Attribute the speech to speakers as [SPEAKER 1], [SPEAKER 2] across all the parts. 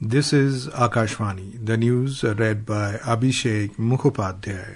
[SPEAKER 1] This is Akashvani, the news read by Abhishek Mukhopadhyay.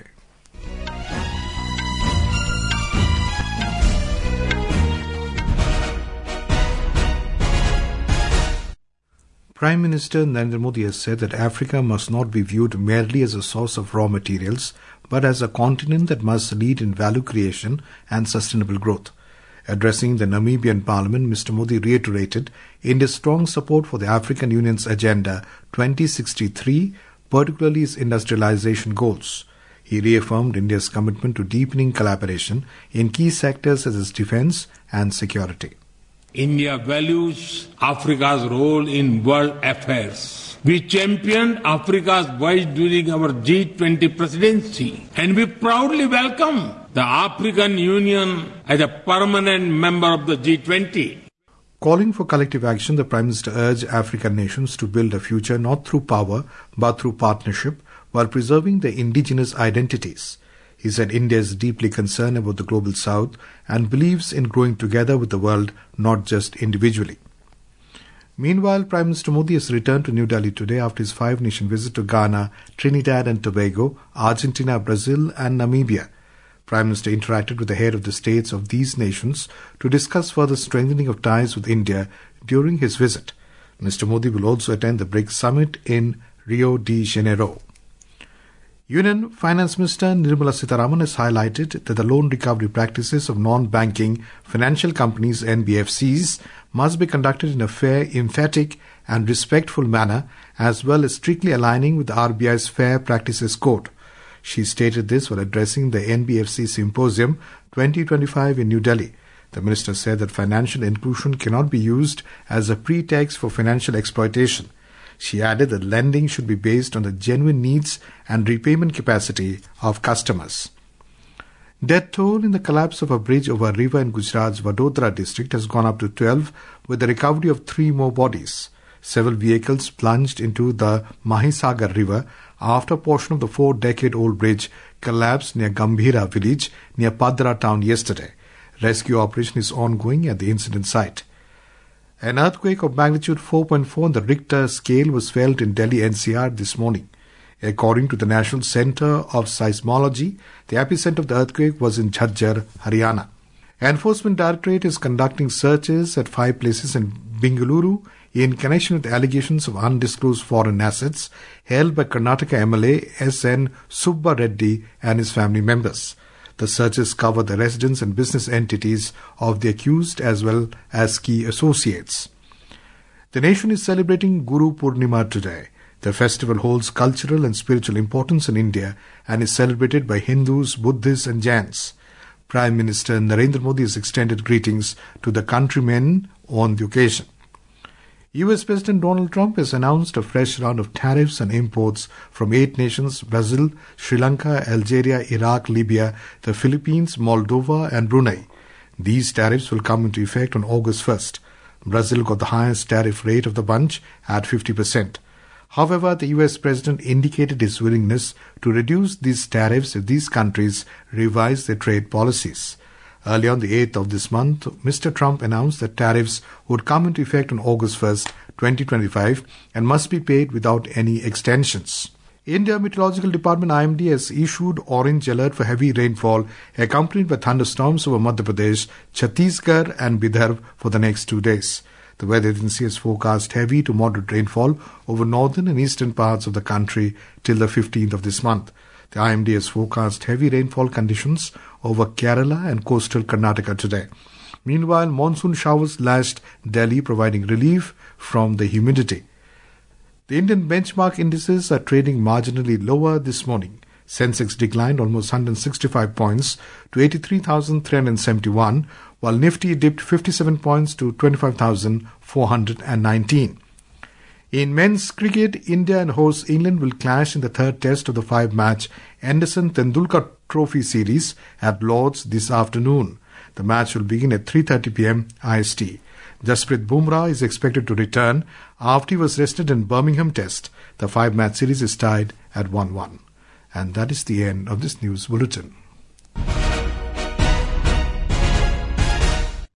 [SPEAKER 1] Prime Minister Narendra Modi has said that Africa must not be viewed merely as a source of raw materials, but as a continent that must lead in value creation and sustainable growth. Addressing the Namibian Parliament, Mr. Modi reiterated India's strong support for the African Union's Agenda 2063, particularly its industrialization goals. He reaffirmed India's commitment to deepening collaboration in key sectors such as defense and security.
[SPEAKER 2] India values Africa's role in world affairs. We championed Africa's voice during our G20 presidency, and we proudly welcome the African Union as a permanent member of the G20.
[SPEAKER 1] Calling for collective action, the Prime Minister urged African nations to build a future not through power but through partnership while preserving their indigenous identities. He said India is deeply concerned about the global south and believes in growing together with the world, not just individually. Meanwhile, Prime Minister Modi has returned to New Delhi today after his 5-nation visit to Ghana, Trinidad and Tobago, Argentina, Brazil and Namibia. Prime Minister interacted with the head of the states of these nations to discuss further strengthening of ties with India during his visit. Mr. Modi will also attend the BRICS summit in Rio de Janeiro. Union Finance Minister Nirmala Sitharaman has highlighted that the loan recovery practices of non-banking financial companies NBFCs must be conducted in a fair, emphatic and respectful manner, as well as strictly aligning with the RBI's Fair Practices Code. She stated this while addressing the NBFC Symposium 2025 in New Delhi. The minister said that financial inclusion cannot be used as a pretext for financial exploitation. She added that lending should be based on the genuine needs and repayment capacity of customers. Death toll in the collapse of a bridge over a river in Gujarat's Vadodara district has gone up to 12, with the recovery of 3 more bodies. Several vehicles plunged into the Mahisagar river after a portion of the 4-decade-old bridge collapsed near Gambhira village near Padra town yesterday. Rescue operation is ongoing at the incident site. An earthquake of magnitude 4.4 on the Richter scale was felt in Delhi NCR this morning. According to the National Centre of Seismology, the epicenter of the earthquake was in Jhajjar, Haryana. Enforcement Directorate is conducting searches at 5 places in Bengaluru in connection with allegations of undisclosed foreign assets held by Karnataka MLA S.N. Subba Reddy and his family members. The searches cover the residence and business entities of the accused as well as key associates. The nation is celebrating Guru Purnima today. The festival holds cultural and spiritual importance in India and is celebrated by Hindus, Buddhists and Jains. Prime Minister Narendra Modi has extended greetings to the countrymen on the occasion. US President Donald Trump has announced a fresh round of tariffs on imports from 8 nations: Brazil, Sri Lanka, Algeria, Iraq, Libya, the Philippines, Moldova and Brunei. These tariffs will come into effect on August 1st. Brazil got the highest tariff rate of the bunch at 50%. However, the US President indicated his willingness to reduce these tariffs if these countries revise their trade policies. Earlier on the 8th of this month, Mr. Trump announced that tariffs would come into effect on August 1st, 2025 and must be paid without any extensions. India Meteorological Department IMD has issued orange alert for heavy rainfall accompanied by thunderstorms over Madhya Pradesh, Chhattisgarh and Bidar for the next 2 days. The weather agency has forecast heavy to moderate rainfall over northern and eastern parts of the country till the 15th of this month. The IMD has forecast heavy rainfall conditions over Kerala and coastal Karnataka today. Meanwhile, monsoon showers lashed Delhi, providing relief from the humidity. The Indian benchmark indices are trading marginally lower this morning. Sensex declined almost 165 points to 83,371, while Nifty dipped 57 points to 25,419. In men's cricket, India and host England will clash in the 3rd test of the 5-match Anderson Tendulkar Trophy series at Lord's this afternoon. The match will begin at 3:30 p.m. IST. Jasprit Bumrah is expected to return after he was rested in Birmingham Test. The 5-match series is tied at 1-1. And that is the end of this news bulletin.